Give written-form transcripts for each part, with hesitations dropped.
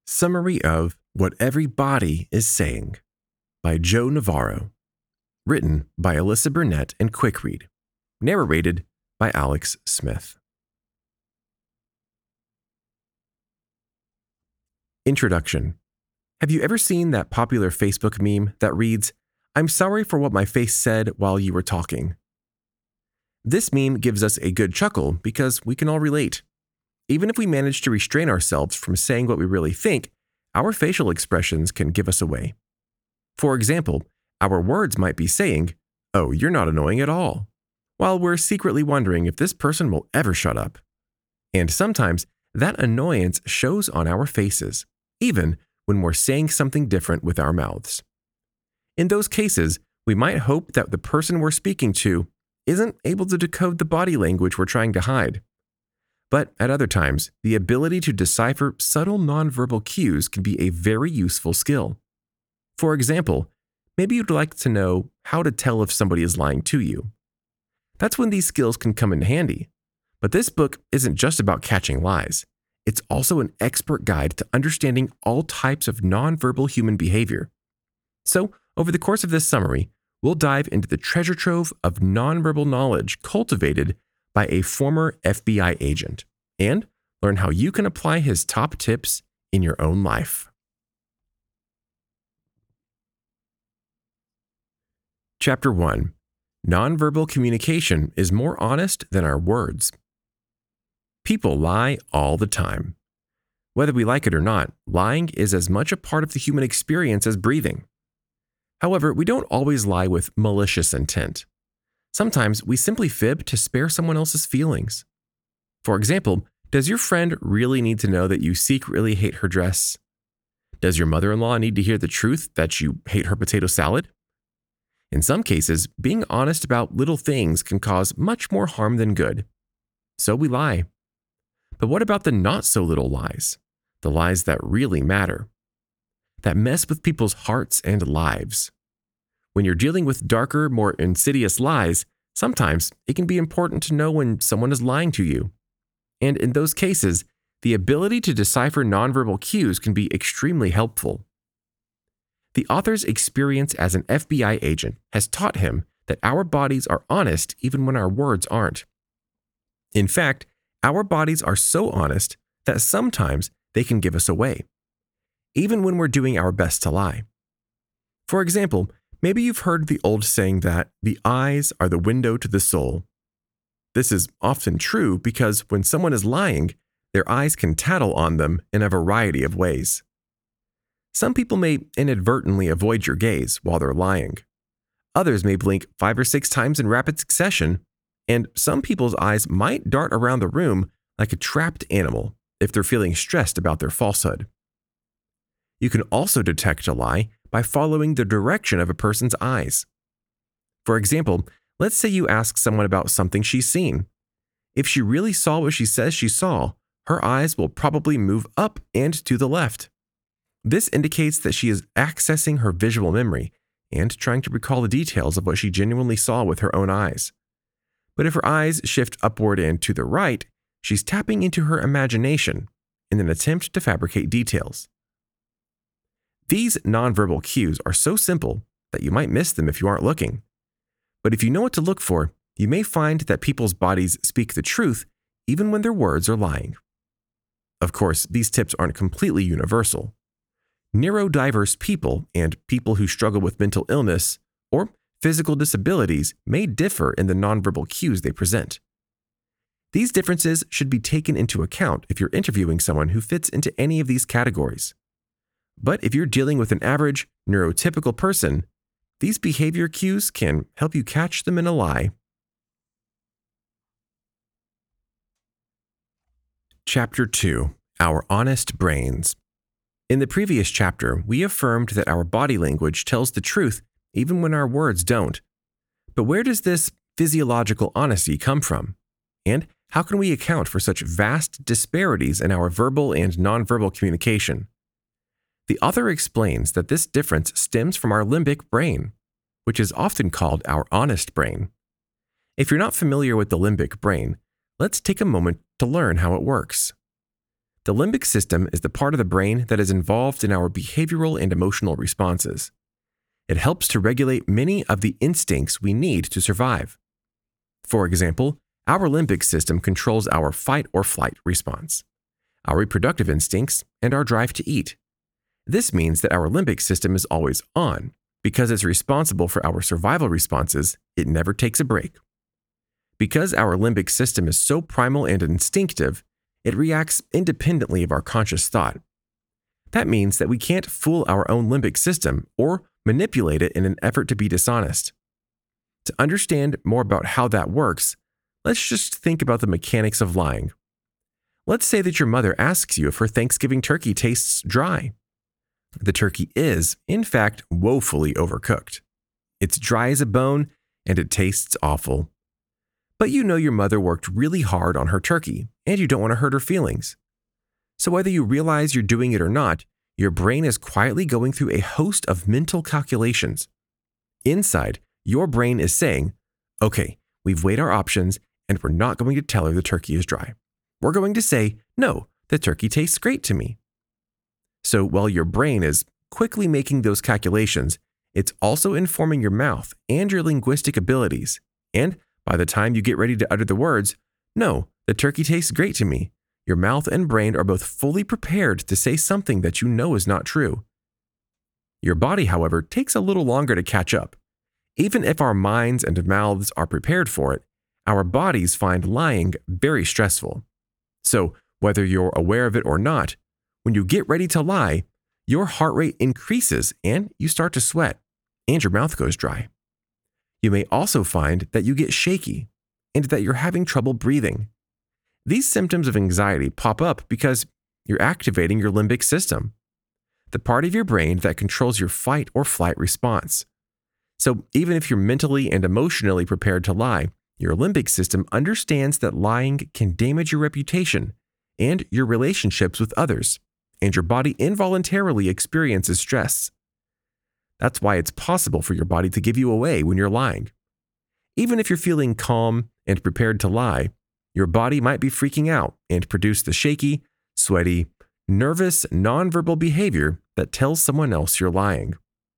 Summary of What Every Body is Saying by Joe Navarro. Written by Alyssa Burnett and QuickRead. Narrated by Alex Smith. Introduction. Have you ever seen that popular Facebook meme that reads, "I'm sorry for what my face said while you were talking"? This meme gives us a good chuckle because we can all relate. Even if we manage to restrain ourselves from saying what we really think, our facial expressions can give us away. For example, our words might be saying, "Oh, you're not annoying at all," while we're secretly wondering if this person will ever shut up. And sometimes that annoyance shows on our faces, even when we're saying something different with our mouths. In those cases, we might hope that the person we're speaking to isn't able to decode the body language we're trying to hide. But at other times, the ability to decipher subtle nonverbal cues can be a very useful skill. For example, maybe you'd like to know how to tell if somebody is lying to you. That's when these skills can come in handy. But this book isn't just about catching lies. It's also an expert guide to understanding all types of nonverbal human behavior. So, over the course of this summary, we'll dive into the treasure trove of nonverbal knowledge cultivated by a former FBI agent, and learn how you can apply his top tips in your own life. Chapter 1. Nonverbal communication is more honest than our words. People lie all the time. Whether we like it or not, lying is as much a part of the human experience as breathing. However, we don't always lie with malicious intent. Sometimes we simply fib to spare someone else's feelings. For example, does your friend really need to know that you secretly hate her dress? Does your mother-in-law need to hear the truth that you hate her potato salad? In some cases, being honest about little things can cause much more harm than good. So we lie. But what about the not-so-little lies? The lies that really matter? That mess with people's hearts and lives. When you're dealing with darker, more insidious lies, sometimes it can be important to know when someone is lying to you. And in those cases, the ability to decipher nonverbal cues can be extremely helpful. The author's experience as an FBI agent has taught him that our bodies are honest even when our words aren't. In fact, our bodies are so honest that sometimes they can give us away, even when we're doing our best to lie. For example, maybe you've heard the old saying that the eyes are the window to the soul. This is often true because when someone is lying, their eyes can tattle on them in a variety of ways. Some people may inadvertently avoid your gaze while they're lying. Others may blink 5 or 6 times in rapid succession, and some people's eyes might dart around the room like a trapped animal if they're feeling stressed about their falsehood. You can also detect a lie by following the direction of a person's eyes. For example, let's say you ask someone about something she's seen. If she really saw what she says she saw, her eyes will probably move up and to the left. This indicates that she is accessing her visual memory and trying to recall the details of what she genuinely saw with her own eyes. But if her eyes shift upward and to the right, she's tapping into her imagination in an attempt to fabricate details. These nonverbal cues are so simple that you might miss them if you aren't looking. But if you know what to look for, you may find that people's bodies speak the truth even when their words are lying. Of course, these tips aren't completely universal. Neurodiverse people and people who struggle with mental illness or physical disabilities may differ in the nonverbal cues they present. These differences should be taken into account if you're interviewing someone who fits into any of these categories. But if you're dealing with an average, neurotypical person, these behavior cues can help you catch them in a lie. Chapter 2. Our Honest Brains. In the previous chapter, we affirmed that our body language tells the truth even when our words don't. But where does this physiological honesty come from? And how can we account for such vast disparities in our verbal and nonverbal communication? The author explains that this difference stems from our limbic brain, which is often called our honest brain. If you're not familiar with the limbic brain, let's take a moment to learn how it works. The limbic system is the part of the brain that is involved in our behavioral and emotional responses. It helps to regulate many of the instincts we need to survive. For example, our limbic system controls our fight or flight response, our reproductive instincts, and our drive to eat. This means that our limbic system is always on. Because it's responsible for our survival responses, it never takes a break. Because our limbic system is so primal and instinctive, it reacts independently of our conscious thought. That means that we can't fool our own limbic system or manipulate it in an effort to be dishonest. To understand more about how that works, let's just think about the mechanics of lying. Let's say that your mother asks you if her Thanksgiving turkey tastes dry. The turkey is, in fact, woefully overcooked. It's dry as a bone, and it tastes awful. But you know your mother worked really hard on her turkey, and you don't want to hurt her feelings. So whether you realize you're doing it or not, your brain is quietly going through a host of mental calculations. Inside, your brain is saying, okay, we've weighed our options, and we're not going to tell her the turkey is dry. We're going to say, no, the turkey tastes great to me. So while your brain is quickly making those calculations, it's also informing your mouth and your linguistic abilities. And by the time you get ready to utter the words, no, the turkey tastes great to me, your mouth and brain are both fully prepared to say something that you know is not true. Your body, however, takes a little longer to catch up. Even if our minds and mouths are prepared for it, our bodies find lying very stressful. So whether you're aware of it or not, when you get ready to lie, your heart rate increases and you start to sweat, and your mouth goes dry. You may also find that you get shaky and that you're having trouble breathing. These symptoms of anxiety pop up because you're activating your limbic system, the part of your brain that controls your fight or flight response. So even if you're mentally and emotionally prepared to lie, your limbic system understands that lying can damage your reputation and your relationships with others, and your body involuntarily experiences stress. That's why it's possible for your body to give you away when you're lying. Even if you're feeling calm and prepared to lie, your body might be freaking out and produce the shaky, sweaty, nervous, nonverbal behavior that tells someone else you're lying.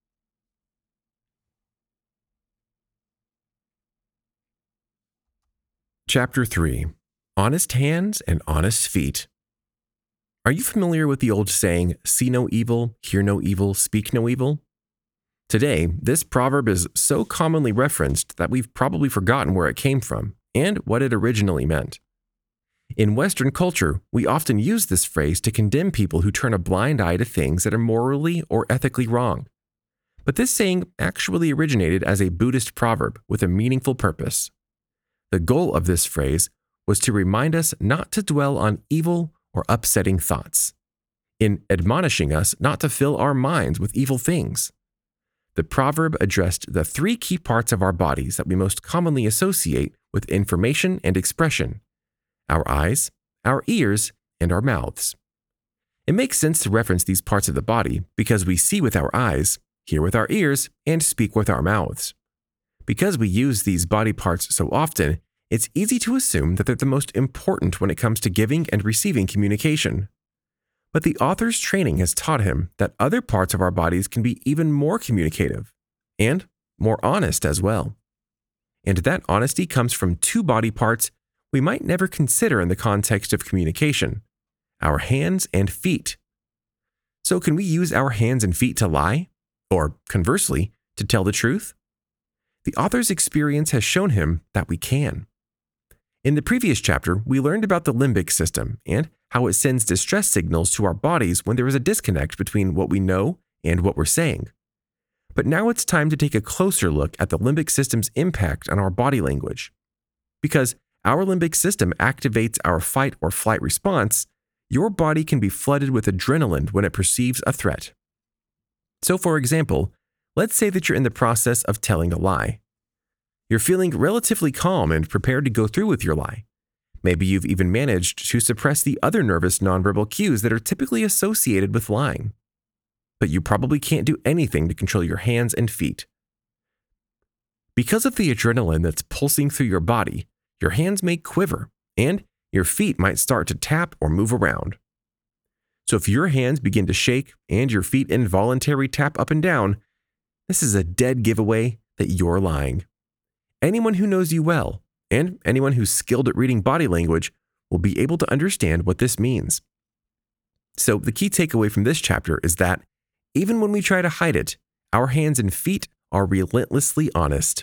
Chapter 3: Honest Hands and Honest Feet. Are you familiar with the old saying, see no evil, hear no evil, speak no evil? Today, this proverb is so commonly referenced that we've probably forgotten where it came from and what it originally meant. In Western culture, we often use this phrase to condemn people who turn a blind eye to things that are morally or ethically wrong. But this saying actually originated as a Buddhist proverb with a meaningful purpose. The goal of this phrase was to remind us not to dwell on evil or upsetting thoughts, in admonishing us not to fill our minds with evil things. The proverb addressed the three key parts of our bodies that we most commonly associate with information and expression: our eyes, our ears, and our mouths. It makes sense to reference these parts of the body because we see with our eyes, hear with our ears, and speak with our mouths. Because we use these body parts so often, it's easy to assume that they're the most important when it comes to giving and receiving communication. But the author's training has taught him that other parts of our bodies can be even more communicative and more honest as well. And that honesty comes from two body parts we might never consider in the context of communication: our hands and feet. So can we use our hands and feet to lie? Or conversely, to tell the truth? The author's experience has shown him that we can. In the previous chapter, we learned about the limbic system and how it sends distress signals to our bodies when there is a disconnect between what we know and what we're saying. But now it's time to take a closer look at the limbic system's impact on our body language. Because our limbic system activates our fight or flight response, your body can be flooded with adrenaline when it perceives a threat. So for example, let's say that you're in the process of telling a lie. You're feeling relatively calm and prepared to go through with your lie. Maybe you've even managed to suppress the other nervous nonverbal cues that are typically associated with lying. But you probably can't do anything to control your hands and feet. Because of the adrenaline that's pulsing through your body, your hands may quiver, and your feet might start to tap or move around. So if your hands begin to shake and your feet involuntarily tap up and down, this is a dead giveaway that you're lying. Anyone who knows you well, and anyone who's skilled at reading body language, will be able to understand what this means. So the key takeaway from this chapter is that even when we try to hide it, our hands and feet are relentlessly honest.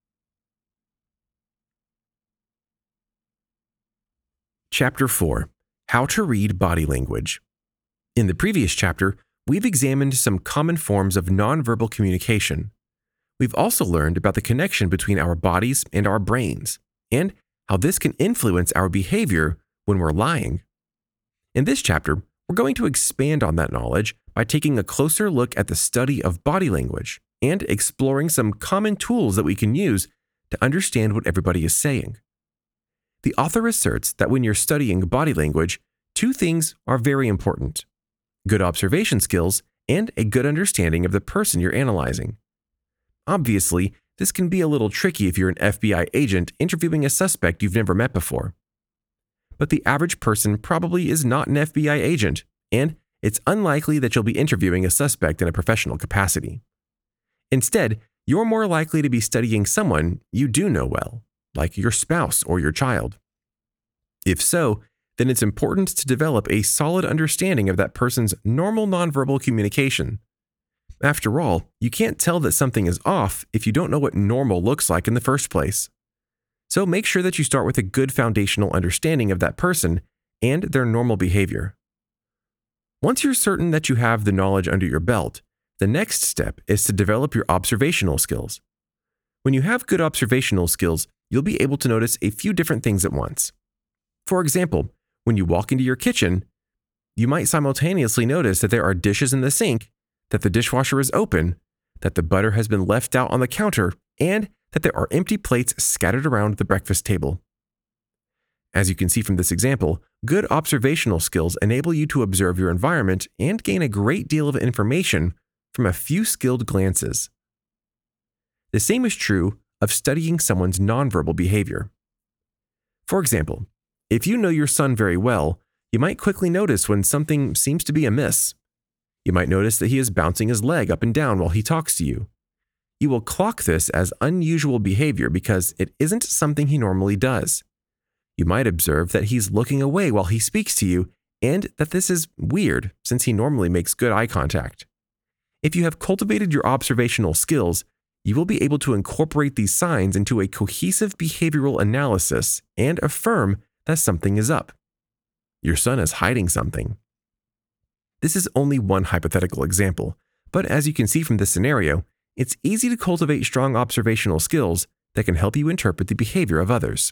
Chapter 4. How to Read Body Language. In the previous chapter, we've examined some common forms of nonverbal communication. We've also learned about the connection between our bodies and our brains, and how this can influence our behavior when we're lying. In this chapter, we're going to expand on that knowledge by taking a closer look at the study of body language and exploring some common tools that we can use to understand what everybody is saying. The author asserts that when you're studying body language, two things are very important: good observation skills and a good understanding of the person you're analyzing. Obviously, this can be a little tricky if you're an FBI agent interviewing a suspect you've never met before. But the average person probably is not an FBI agent, and it's unlikely that you'll be interviewing a suspect in a professional capacity. Instead, you're more likely to be studying someone you do know well, like your spouse or your child. If so, then it's important to develop a solid understanding of that person's normal nonverbal communication. After all, you can't tell that something is off if you don't know what normal looks like in the first place. So make sure that you start with a good foundational understanding of that person and their normal behavior. Once you're certain that you have the knowledge under your belt, the next step is to develop your observational skills. When you have good observational skills, you'll be able to notice a few different things at once. For example, when you walk into your kitchen, you might simultaneously notice that there are dishes in the sink, that the dishwasher is open, that the butter has been left out on the counter, and that there are empty plates scattered around the breakfast table. As you can see from this example, good observational skills enable you to observe your environment and gain a great deal of information from a few skilled glances. The same is true of studying someone's nonverbal behavior. For example, if you know your son very well, you might quickly notice when something seems to be amiss. You might notice that he is bouncing his leg up and down while he talks to you. You will clock this as unusual behavior because it isn't something he normally does. You might observe that he's looking away while he speaks to you, and that this is weird since he normally makes good eye contact. If you have cultivated your observational skills, you will be able to incorporate these signs into a cohesive behavioral analysis and affirm that something is up. Your son is hiding something. This is only one hypothetical example, but as you can see from this scenario, it's easy to cultivate strong observational skills that can help you interpret the behavior of others.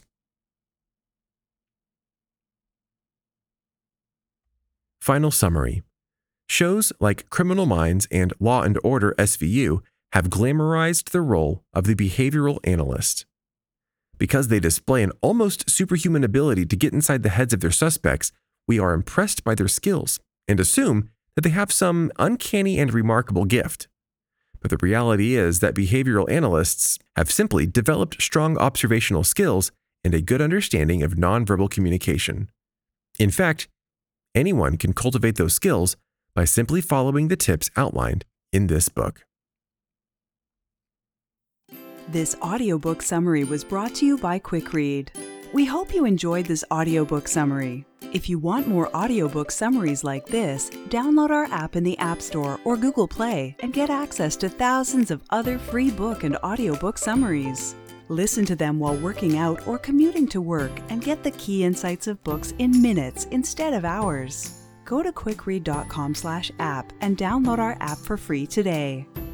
Final summary. Shows like Criminal Minds and Law and Order SVU have glamorized the role of the behavioral analyst. Because they display an almost superhuman ability to get inside the heads of their suspects, we are impressed by their skills and assume that they have some uncanny and remarkable gift. But the reality is that behavioral analysts have simply developed strong observational skills and a good understanding of nonverbal communication. In fact, anyone can cultivate those skills by simply following the tips outlined in this book. This audiobook summary was brought to you by Quick Read. We hope you enjoyed this audiobook summary. If you want more audiobook summaries like this, download our app in the App Store or Google Play and get access to thousands of other free book and audiobook summaries. Listen to them while working out or commuting to work and get the key insights of books in minutes instead of hours. Go to quickread.com/app and download our app for free today.